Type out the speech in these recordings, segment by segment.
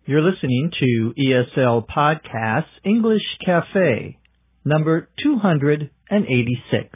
You're listening to ESL Podcasts English Cafe, number 286.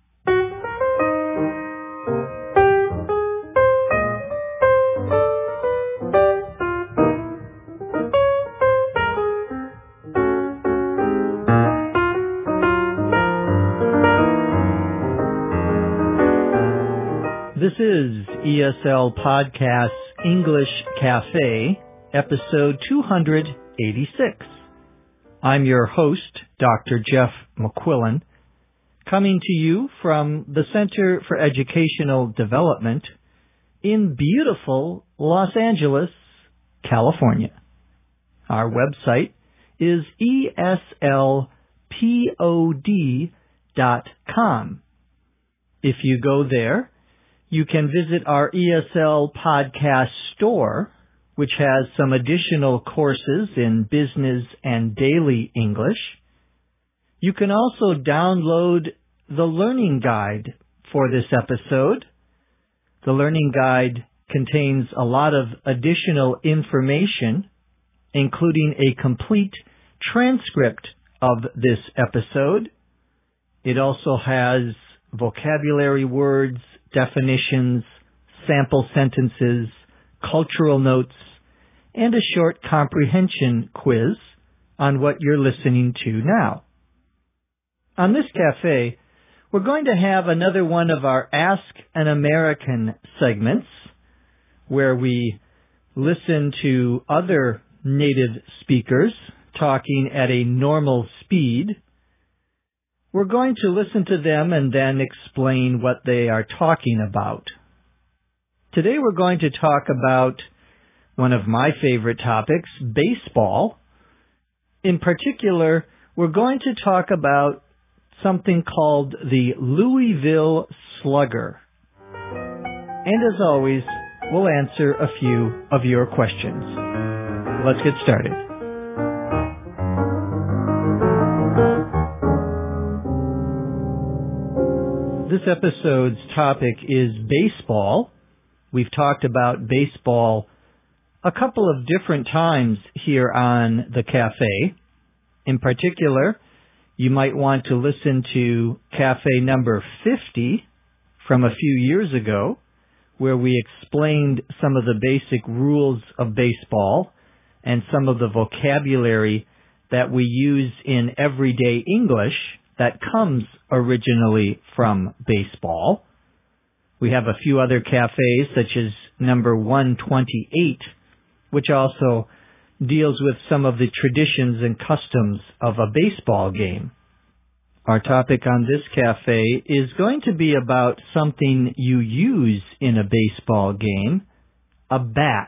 This is ESL Podcasts English Cafe, episode 286. I'm your host, Dr. Jeff McQuillan, coming to you from the Center for Educational Development in beautiful Los Angeles, California. Our website is eslpod.com. If you go there, you can visit our ESL Podcast Store, which has some additional courses in business and daily English. You can also download the learning guide for this episode. The learning guide contains a lot of additional information, including a complete transcript of this episode. It also has vocabulary words, definitions, sample sentences, cultural notes, and a short comprehension quiz on what you're listening to now. On this cafe, we're going to have another one of our Ask an American segments, where we listen to other native speakers talking at a normal speed. We're going to listen to them and then explain what they are talking about. Today we're going to talk about one of my favorite topics, baseball. In particular, we're going to talk about something called the Louisville Slugger. And as always, we'll answer a few of your questions. Let's get started. This episode's topic is baseball. We've talked about baseball a couple of different times here on the cafe. In particular, you might want to listen to cafe number 50 from a few years ago, where we explained some of the basic rules of baseball and some of the vocabulary that we use in everyday English that comes originally from baseball. We have a few other cafes, such as number 128, which also deals with some of the traditions and customs of a baseball game. Our topic on this cafe is going to be about something you use in a baseball game, a bat,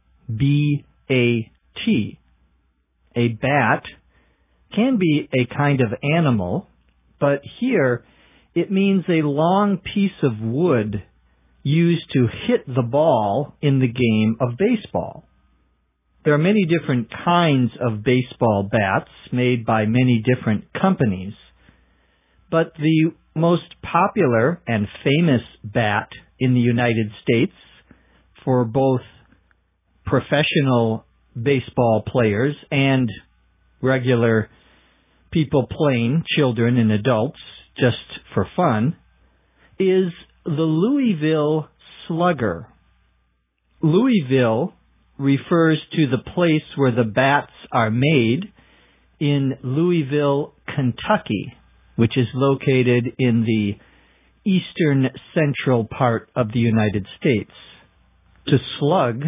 B-A-T. A bat can be a kind of animal, but here it means a long piece of wood used to hit the ball in the game of baseball. There are many different kinds of baseball bats made by many different companies, but the most popular and famous bat in the United States for both professional baseball players and regular people playing, children and adults, just for fun, is the Louisville Slugger. Louisville refers to the place where the bats are made in Louisville, Kentucky, which is located in the eastern central part of the United States. To slug,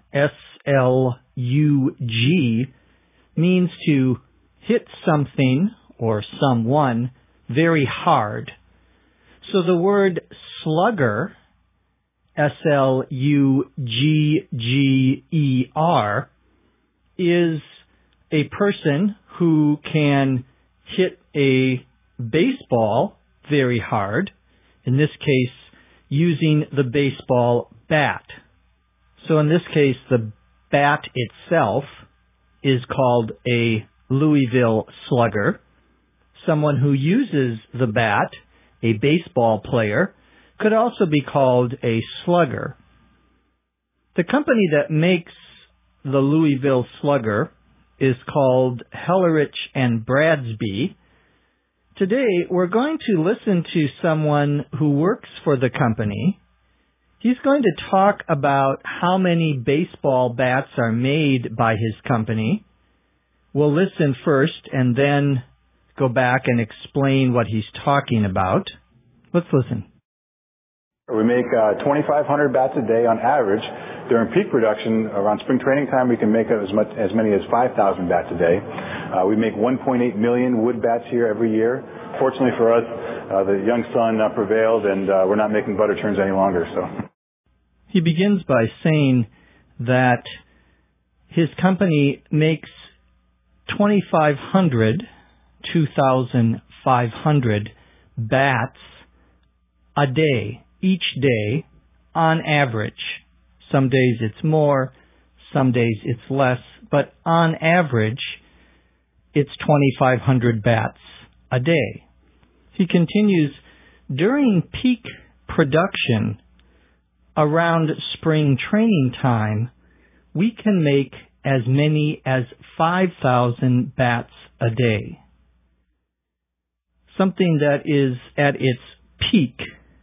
S-L-U-G, means to hit something or someone very hard. So the word slugger, S-L-U-G-G-E-R, is a person who can hit a baseball very hard, in this case using the baseball bat. So in this case, the bat itself is called a Louisville Slugger. Someone who uses the bat, a baseball player, could also be called a slugger. The company that makes the Louisville Slugger is called Hellerich and Bradsby. Today, we're going to listen to someone who works for the company. He's going to talk about how many baseball bats are made by his company. We'll listen first and then go back and explain what he's talking about. Let's listen. We make 2,500 bats a day on average. During peak production, around spring training time, we can make as many as 5,000 bats a day. We make 1.8 million wood bats here every year. Fortunately for us, the young sun prevailed, and we're not making butter churns any longer. So, he begins by saying that his company makes 2,500 bats a day, each day, on average. Some days it's more, some days it's less, but on average, it's 2,500 bats a day. He continues, during peak production, around spring training time, we can make as many as 5,000 bats a day. Something that is at its peak,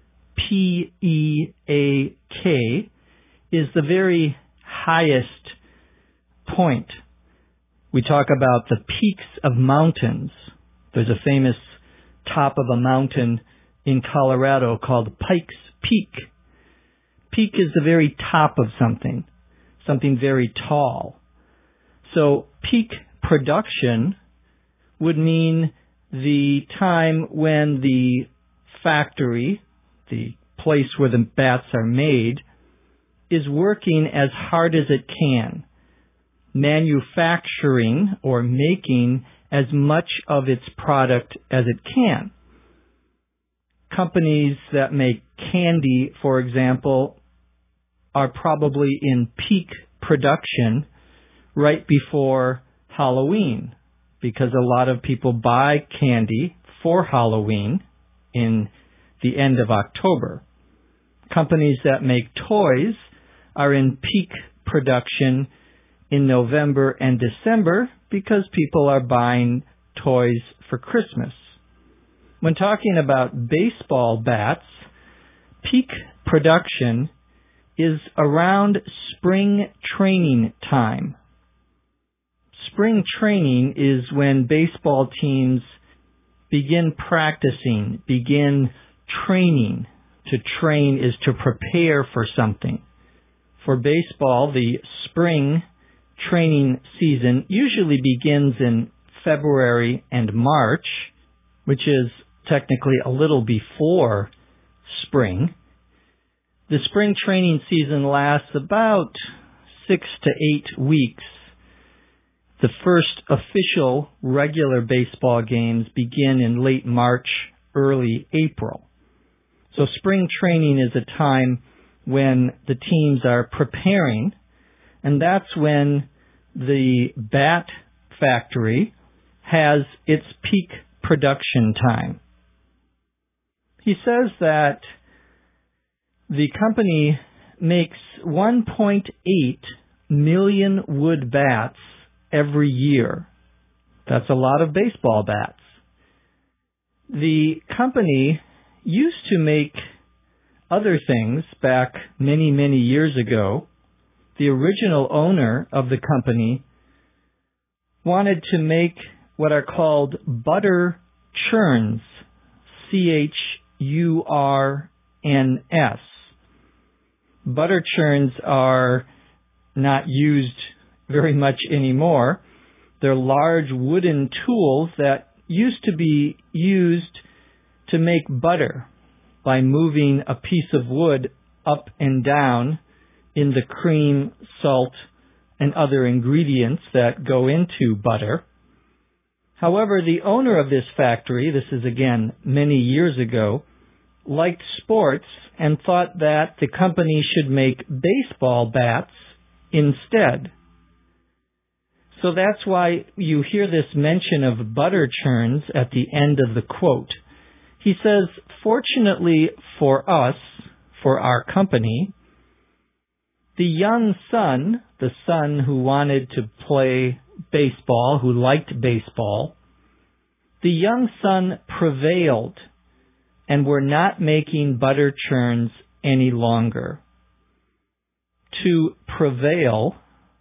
P-E-A-K, is the very highest point. We talk about the peaks of mountains. There's a famous top of a mountain in Colorado called Pikes Peak. Peak is the very top of something very tall. So peak production would mean the time when the factory, the place where the bats are made, is working as hard as it can, manufacturing or making as much of its product as it can. Companies that make candy, for example, are probably in peak production right before Halloween, because a lot of people buy candy for Halloween in the end of October. Companies that make toys are in peak production in November and December because people are buying toys for Christmas. When talking about baseball bats, peak production is around spring training time. Spring training is when baseball teams begin practicing, begin training. To train is to prepare for something. For baseball, the spring training season usually begins in February and March, which is technically a little before spring. The spring training season lasts about 6 to 8 weeks. The first official regular baseball games begin in late March, early April. So spring training is a time when the teams are preparing, and that's when the bat factory has its peak production time. He says that the company makes 1.8 million wood bats every year. That's a lot of baseball bats. The company used to make other things back many, many years ago. The original owner of the company wanted to make what are called butter churns, C-H-U-R-N-S. Butter churns are not used very much anymore. They're large wooden tools that used to be used to make butter by moving a piece of wood up and down in the cream, salt, and other ingredients that go into butter. However, the owner of this factory, this is again many years ago, liked sports and thought that the company should make baseball bats instead. So that's why you hear this mention of butter churns at the end of the quote. He says, fortunately for us, for our company, The young son, the son who wanted to play baseball, who liked baseball, the young son prevailed and were not making butter churns any longer. To prevail,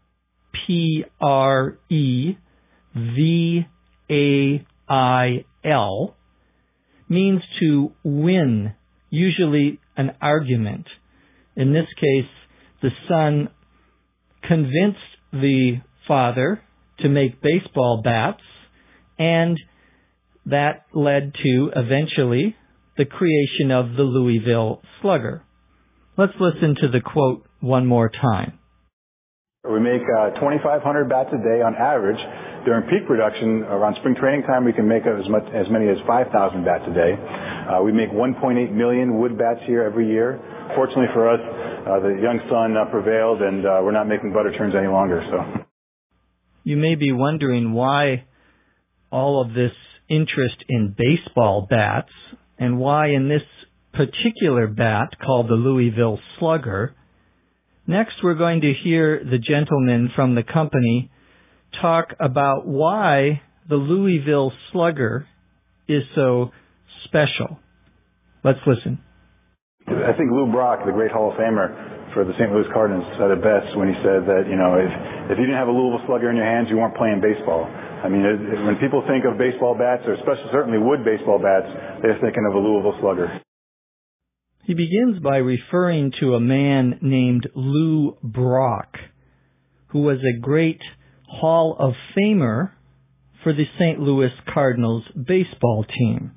P-R-E-V-A-I-L, means to win, usually an argument. In this case, the son convinced the father to make baseball bats, and that led to, eventually, the creation of the Louisville Slugger. Let's listen to the quote one more time. We make 2,500 bats a day on average. During peak production, around spring training time, we can make as many as 5,000 bats a day. We make 1.8 million wood bats here every year. Fortunately for us, the young son prevailed, and we're not making butter churns any longer. So, you may be wondering why all of this interest in baseball bats, and why in this particular bat called the Louisville Slugger. Next, we're going to hear the gentleman from the company talk about why the Louisville Slugger is so special. Let's listen. I think Lou Brock, the great Hall of Famer for the St. Louis Cardinals, said it best when he said that, if you didn't have a Louisville Slugger in your hands, you weren't playing baseball. I mean, when people think of baseball bats, or certainly wood baseball bats, they're thinking of a Louisville Slugger. He begins by referring to a man named Lou Brock, who was a great Hall of Famer for the St. Louis Cardinals baseball team.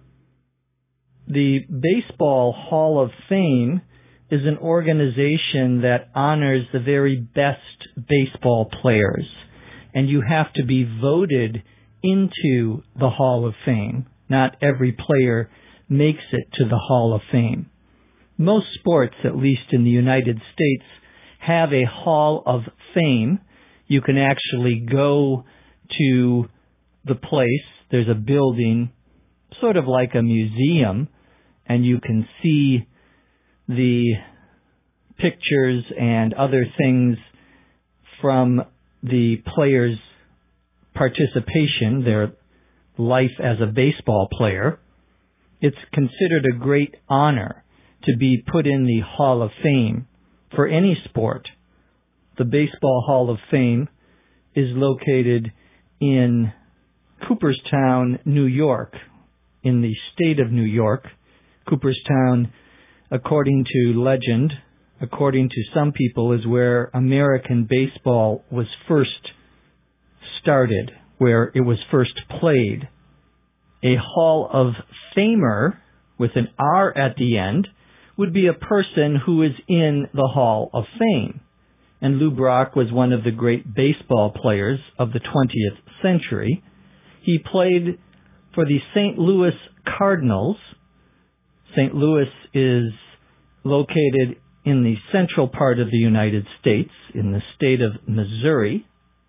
The Baseball Hall of Fame is an organization that honors the very best baseball players, and you have to be voted into the Hall of Fame. Not every player makes it to the Hall of Fame. Most sports, at least in the United States, have a Hall of Fame. You can actually go to the place. There's a building, sort of like a museum, and you can see the pictures and other things from the players' participation, their life as a baseball player. It's considered a great honor to be put in the Hall of Fame for any sport. The Baseball Hall of Fame is located in Cooperstown, New York, in the state of New York. Cooperstown, according to legend, according to some people, is where American baseball was first started, where it was first played. A Hall of Famer, with an R at the end, would be a person who is in the Hall of Fame. And Lou Brock was one of the great baseball players of the 20th century. He played for the St. Louis Cardinals. St. Louis is located in the central part of the United States, in the state of Missouri.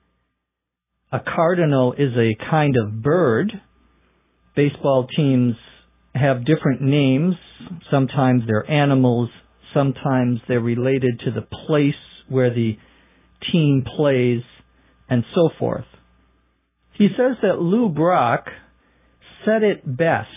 A cardinal is a kind of bird. Baseball teams have different names. Sometimes they're animals. Sometimes they're related to the place where the team plays, and so forth. He says that Lou Brock said it best.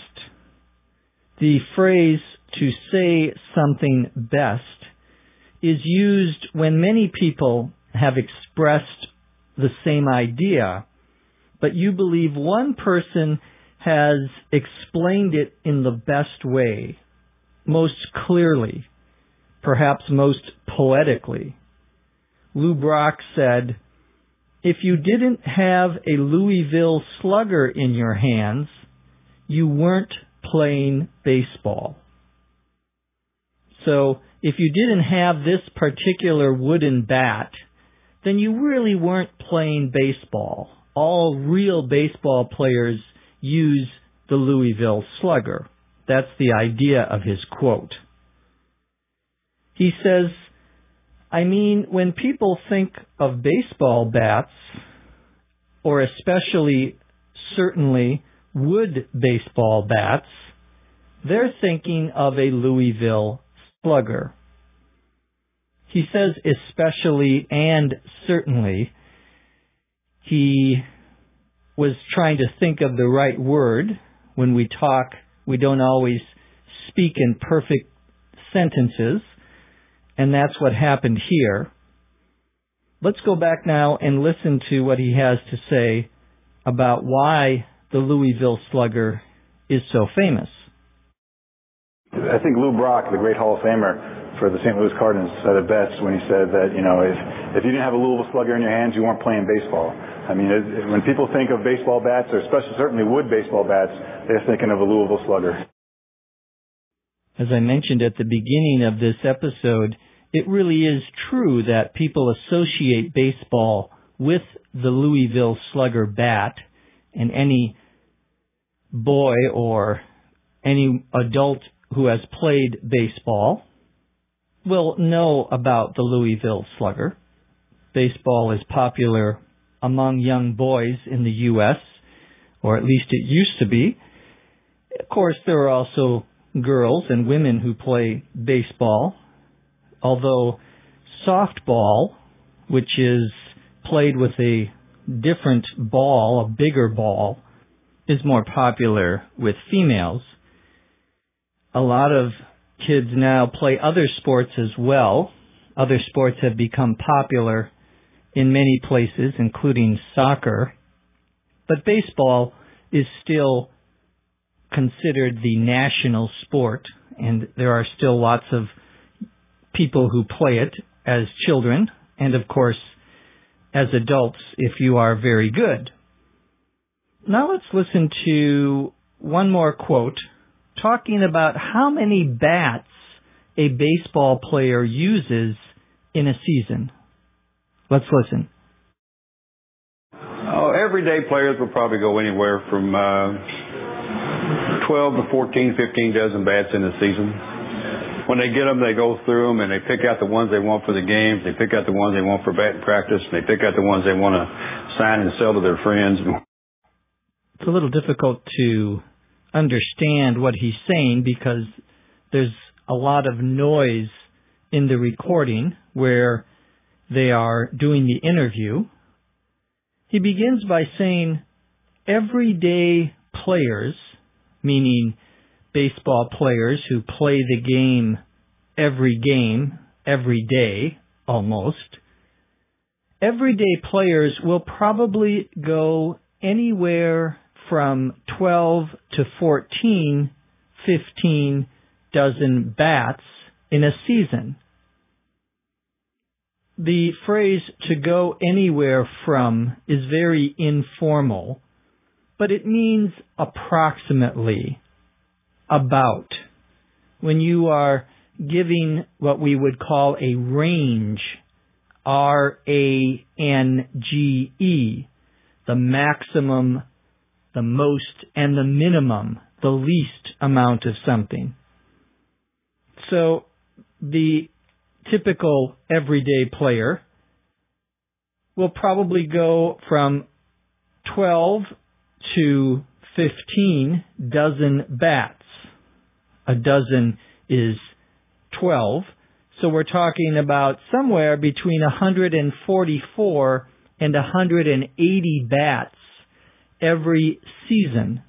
The phrase "to say something best" is used when many people have expressed the same idea, but you believe one person has explained it in the best way, most clearly, perhaps most poetically. Lou Brock said, "If you didn't have a Louisville Slugger in your hands, you weren't playing baseball." So, if you didn't have this particular wooden bat, then you really weren't playing baseball. All real baseball players use the Louisville Slugger. That's the idea of his quote. He says, when people think of baseball bats, or especially, certainly, wood baseball bats, they're thinking of a Louisville Slugger. He says especially and certainly. He was trying to think of the right word. When we talk, we don't always speak in perfect sentences, and that's what happened here. Let's go back now and listen to what he has to say about why the Louisville Slugger is so famous. I think Lou Brock, the great Hall of Famer for the St. Louis Cardinals, said it best when he said that, if you didn't have a Louisville Slugger in your hands, you weren't playing baseball. I mean, when people think of baseball bats, or especially certainly wood baseball bats, they're thinking of a Louisville Slugger. As I mentioned at the beginning of this episode, it really is true that people associate baseball with the Louisville Slugger bat, and any boy or any adult who has played baseball will know about the Louisville Slugger. Baseball is popular among young boys in the U.S., or at least it used to be. Of course, there are also girls and women who play baseball, although softball, which is played with a different ball, a bigger ball, is more popular with females. A lot of kids now play other sports as well. Other sports have become popular in many places, including soccer. But baseball is still considered the national sport, and there are still lots of people who play it as children, and of course, as adults if you are very good. Now let's listen to one more quote talking about how many bats a baseball player uses in a season. Let's listen. Everyday players will probably go anywhere from 12 to 14, 15 dozen bats in a season. When they get them, they go through them and they pick out the ones they want for the games. They pick out the ones they want for batting practice. And they pick out the ones they want to sign and sell to their friends. It's a little difficult to understand what he's saying because there's a lot of noise in the recording where they are doing the interview. He begins by saying everyday players, meaning baseball players who play the game, every day, almost. Everyday players will probably go anywhere from 12 to 14, 15 dozen bats in a season. The phrase to go anywhere from is very informal, but it means approximately, about. When you are giving what we would call a range, R-A-N-G-E, the maximum, the most, and the minimum, the least amount of something. So the typical everyday player will probably go from 12 to 15 dozen bats. A dozen is 12, so we're talking about somewhere between 144 and 180 bats every season.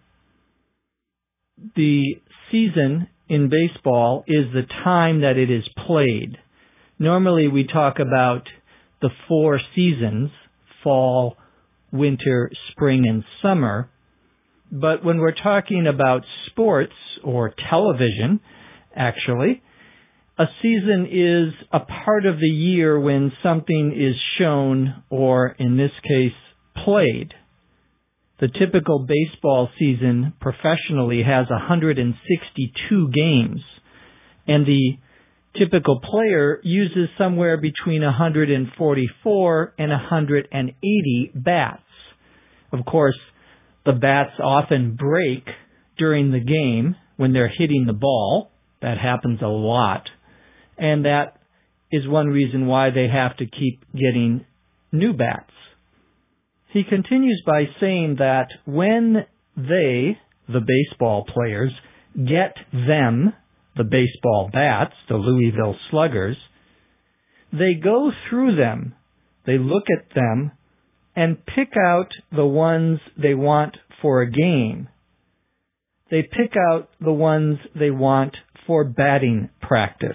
The season in baseball is the time that it is played. Normally we talk about the 4 seasons, fall, winter, spring, and summer. But when we're talking about sports, or television, actually, a season is a part of the year when something is shown, or in this case, played. The typical baseball season professionally has 162 games, and the typical player uses somewhere between 144 and 180 bats. Of course, the bats often break during the game when they're hitting the ball. That happens a lot. And that is one reason why they have to keep getting new bats. He continues by saying that when they, the baseball players, get them, the baseball bats, the Louisville Sluggers, They go through them, they look at them, and pick out the ones they want for a game. They pick out the ones they want for batting practice.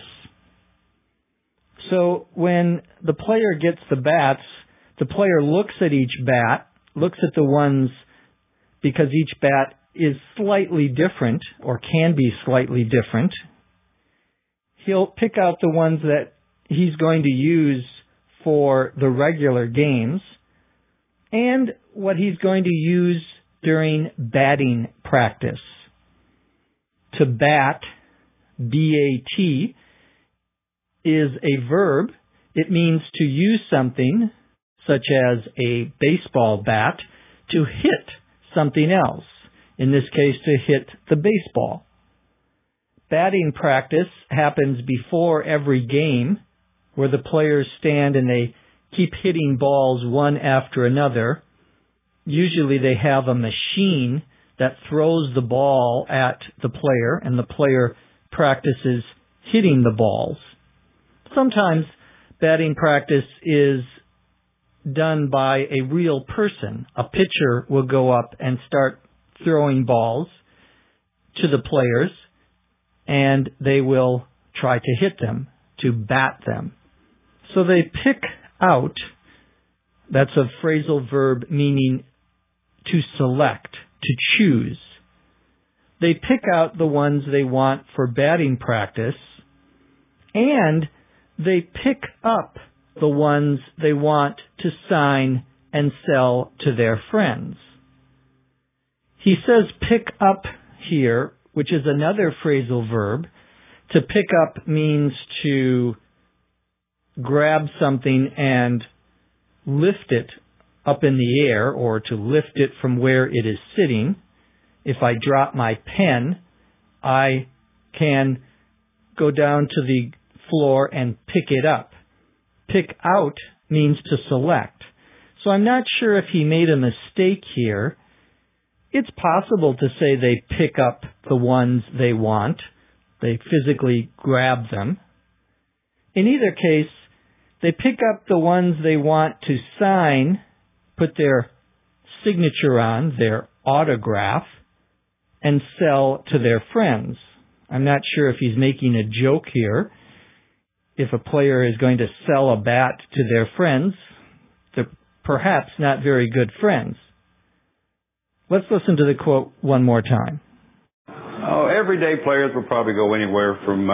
So when the player gets the bats, the player looks at each bat, looks at the ones, because each bat is slightly different, or can be slightly different. He'll pick out the ones that he's going to use for the regular games, and what he's going to use during batting practice. To bat, B-A-T, is a verb. It means to use something, such as a baseball bat, to hit something else. In this case, to hit the baseball. Batting practice happens before every game, where the players stand and they keep hitting balls one after another. Usually they have a machine that throws the ball at the player, and the player practices hitting the balls. Sometimes batting practice is done by a real person. A pitcher will go up and start throwing balls to the players, and they will try to hit them, to bat them. So they pick out, that's a phrasal verb meaning to select, to choose. They pick out the ones they want for batting practice, and they pick up the ones they want to sign and sell to their friends. He says pick up here, which is another phrasal verb. To pick up means to grab something and lift it up in the air, or to lift it from where it is sitting. If I drop my pen, I can go down to the floor and pick it up. Pick out means to select. So I'm not sure if he made a mistake here. It's possible to say they pick up the ones they want. They physically grab them. In either case, they pick up the ones they want to sign, put their signature on, their autograph, and sell to their friends. I'm not sure if he's making a joke here. If a player is going to sell a bat to their friends, they're perhaps not very good friends. Let's listen to the quote one more time. Everyday players will probably go anywhere from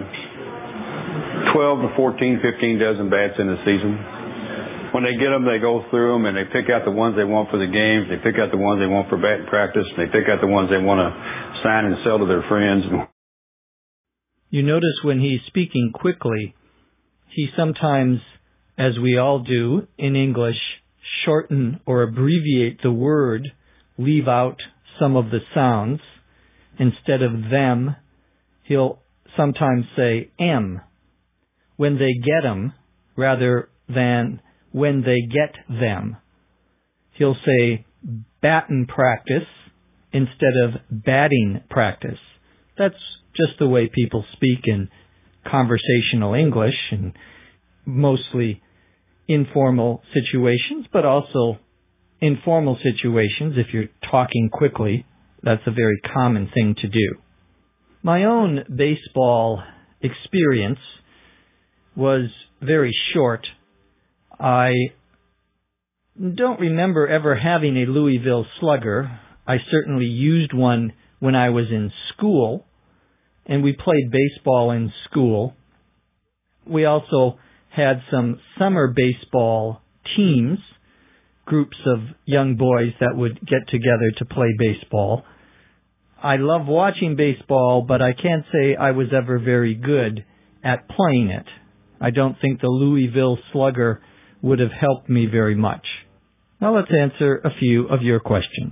12 to 14, 15 dozen bats in a season. When they get them, they go through them and they pick out the ones they want for the games. They pick out the ones they want for batting practice. And they pick out the ones they want to sign and sell to their friends. You notice when he's speaking quickly, he sometimes, as we all do in English, shorten or abbreviate the word, leave out some of the sounds. Instead of them, he'll sometimes say M. When they get 'em, rather than when they get them. He'll say battin' practice instead of batting practice. That's just the way people speak in conversational English, and mostly informal situations, but also informal situations. If you're talking quickly, that's a very common thing to do. My own baseball experience was very short. I don't remember ever having a Louisville Slugger. I certainly used one when I was in school, and we played baseball in school. We also had some summer baseball teams, groups of young boys that would get together to play baseball. I love watching baseball, but I can't say I was ever very good at playing it. I don't think the Louisville Slugger would have helped me very much. Now let's answer a few of your questions.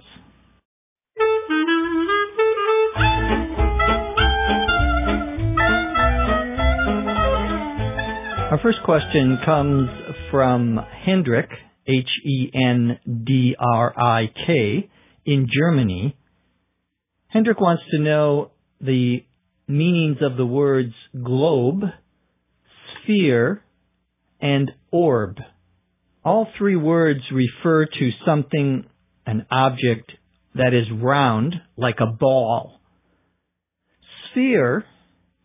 Our first question comes from Hendrik, Hendrik, in Germany. Hendrik wants to know the meanings of the words globe, sphere, and orb. All three words refer to something, an object, that is round, like a ball. Sphere,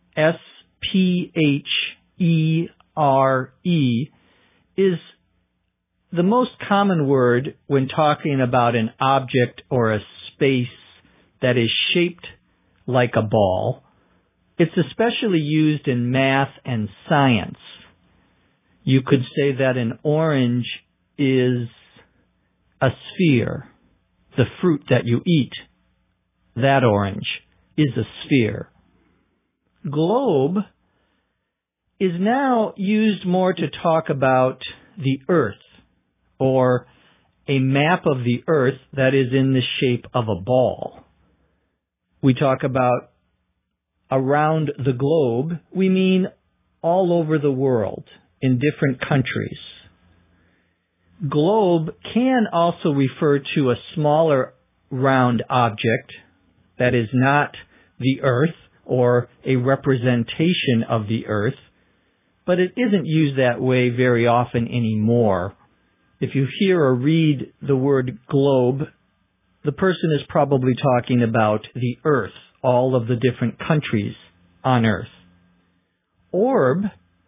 S-P-H-E-R-E, is the most common word when talking about an object or a space that is shaped like a ball. It's especially used in math and science. You could say that an orange is a sphere, the fruit that you eat. That orange is a sphere. Globe is now used more to talk about the earth, or a map of the earth that is in the shape of a ball. We talk about around the globe, we mean all over the world, in different countries. Globe can also refer to a smaller round object that is not the earth or a representation of the earth, but it isn't used that way very often anymore. If you hear or read the word globe, the person is probably talking about the earth, all of the different countries on earth. Orb,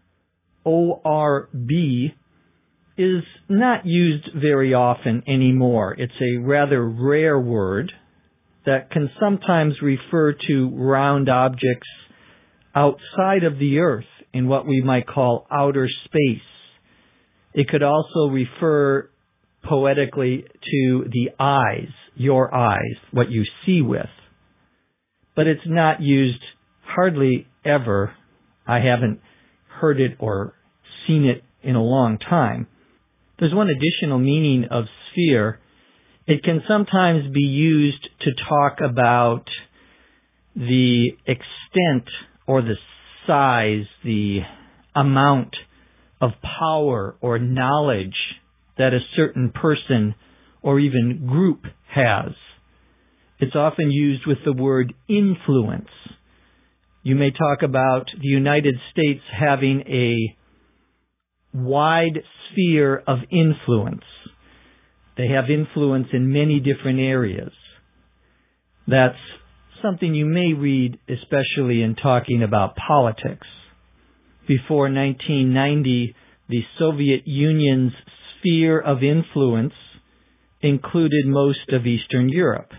O-R-B, is not used very often anymore. It's a rather rare word that can sometimes refer to round objects outside of the earth in what we might call outer space. It could also refer poetically to the eyes, your eyes, what you see with. But it's not used hardly ever. I haven't heard it or seen it in a long time. There's one additional meaning of sphere. It can sometimes be used to talk about the extent or the size, the amount of power or knowledge that a certain person or even group has. It's often used with the word influence. You may talk about the United States having a wide sphere of influence. They have influence in many different areas. That's something you may read, especially in talking about politics. Before 1990, the Soviet Union's sphere of influence included most of Eastern Europe.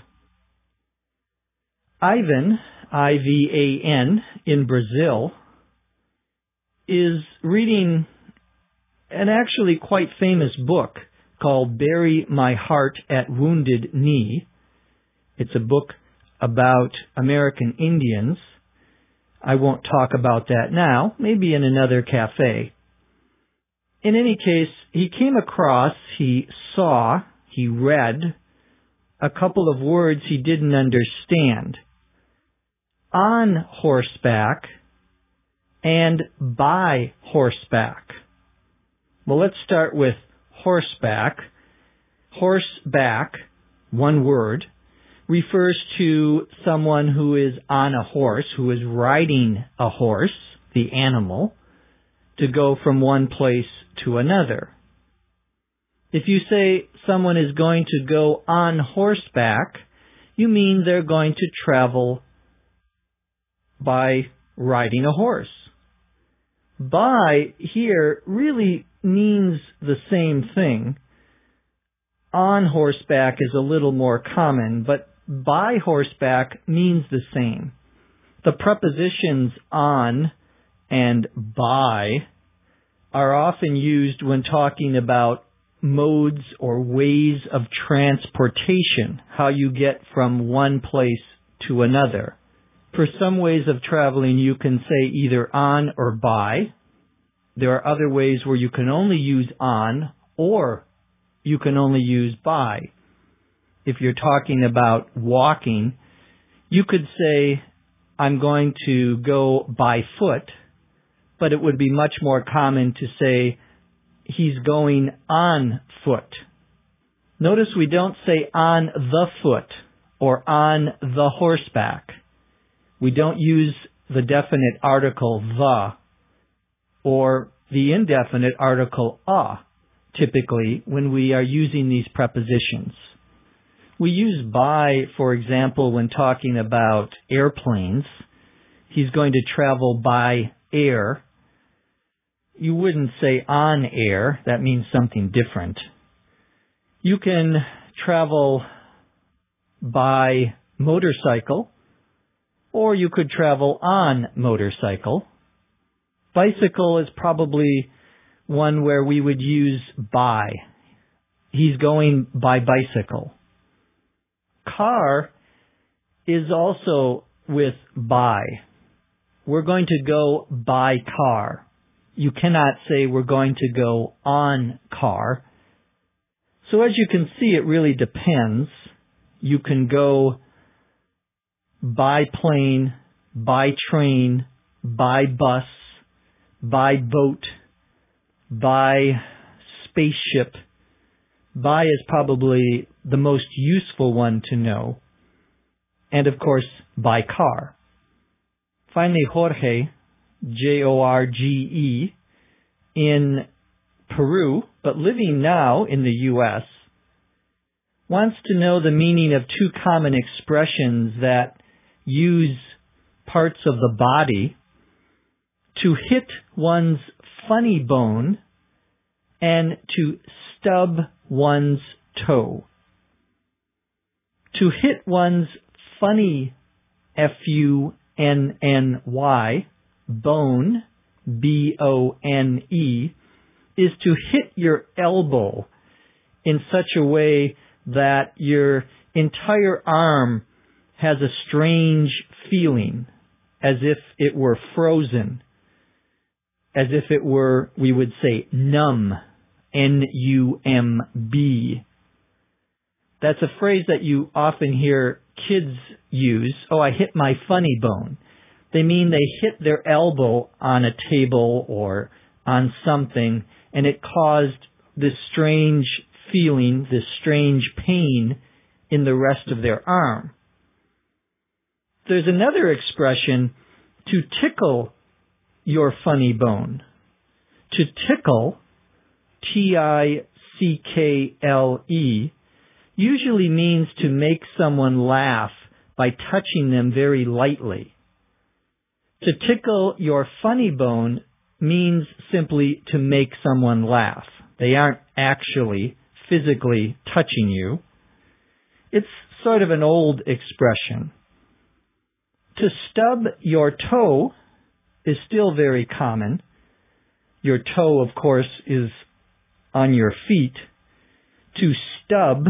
Ivan, I-V-A-N, in Brazil, is reading an actually quite famous book called Bury My Heart at Wounded Knee. It's a book about American Indians. I won't talk about that now, maybe in another cafe. In any case, he came across, he saw, he read a couple of words he didn't understand. On horseback and by horseback. Well, let's start with horseback. Horseback, one word, refers to someone who is on a horse, who is riding a horse, the animal, to go from one place to another. If you say someone is going to go on horseback, you mean they're going to travel by riding a horse. By here really means the same thing. On horseback is a little more common, but by horseback means the same. The prepositions on and by are often used when talking about modes or ways of transportation, how you get from one place to another. For some ways of traveling, you can say either on or by. There are other ways where you can only use on or you can only use by. If you're talking about walking, you could say, I'm going to go by foot, but it would be much more common to say, he's going on foot. Notice we don't say on the foot or on the horseback. We don't use the definite article the or the indefinite article a, typically, when we are using these prepositions. We use by, for example, when talking about airplanes. He's going to travel by air. You wouldn't say on air. That means something different. You can travel by motorcycle, or you could travel on motorcycle. Bicycle is probably one where we would use by. He's going by bicycle. Car is also with by. We're going to go by car. You cannot say we're going to go on car. So as you can see, it really depends. You can go by plane, by train, by bus, by boat, by spaceship. By is probably the most useful one to know. And of course, by car. Finally, Jorge, Jorge, in Peru, but living now in the U.S., wants to know the meaning of two common expressions that use parts of the body to hit one's funny bone and to stub one's toe. To hit one's funny, F-U-N-N-Y, bone, B-O-N-E, is to hit your elbow in such a way that your entire arm has a strange feeling, as if it were frozen, as if it were, we would say, numb, N-U-M-B. That's a phrase that you often hear kids use. Oh, I hit my funny bone. They mean they hit their elbow on a table or on something, and it caused this strange feeling, this strange pain in the rest of their arm. There's another expression, to tickle your funny bone. To tickle, T-I-C-K-L-E, usually means to make someone laugh by touching them very lightly. To tickle your funny bone means simply to make someone laugh. They aren't actually physically touching you. It's sort of an old expression. To stub your toe is still very common. Your toe, of course, is on your feet. To stub,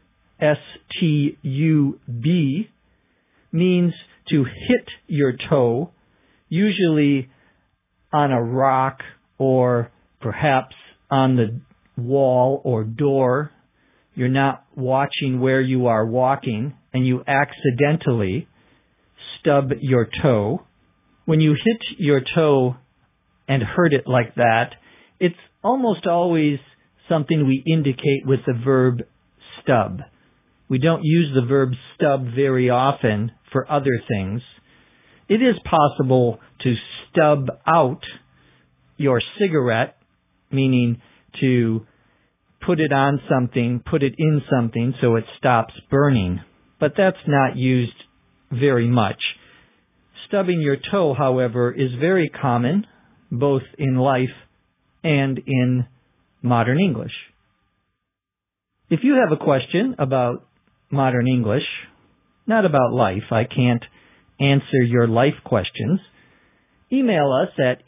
S-T-U-B, means to hit your toe, usually on a rock or perhaps on the wall or door. You're not watching where you are walking, and you accidentally stub your toe. When you hit your toe and hurt it like that, it's almost always something we indicate with the verb stub. We don't use the verb stub very often for other things. It is possible to stub out your cigarette, meaning to put it on something, put it in something so it stops burning. But that's not used very much. Stubbing your toe, however, is very common, both in life and in modern English. If you have a question about modern English, not about life, I can't answer your life questions, email us at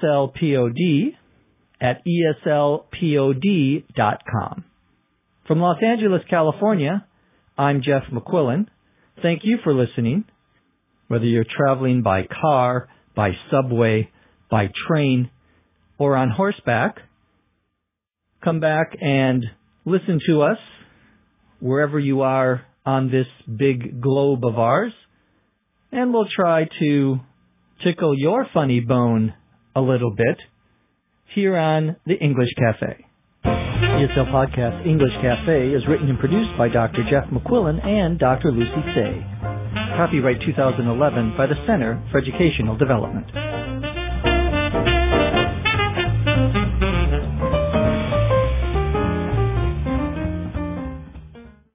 eslpod@eslpod.com. From Los Angeles, California, I'm Jeff McQuillan. Thank you for listening. Whether you're traveling by car, by subway, by train, or on horseback, come back and listen to us wherever you are on this big globe of ours, and we'll try to tickle your funny bone a little bit here on the English Cafe. ESL Podcast English Cafe is written and produced by Dr. Jeff McQuillan and Dr. Lucy Tse. Copyright 2011 by the Center for Educational Development.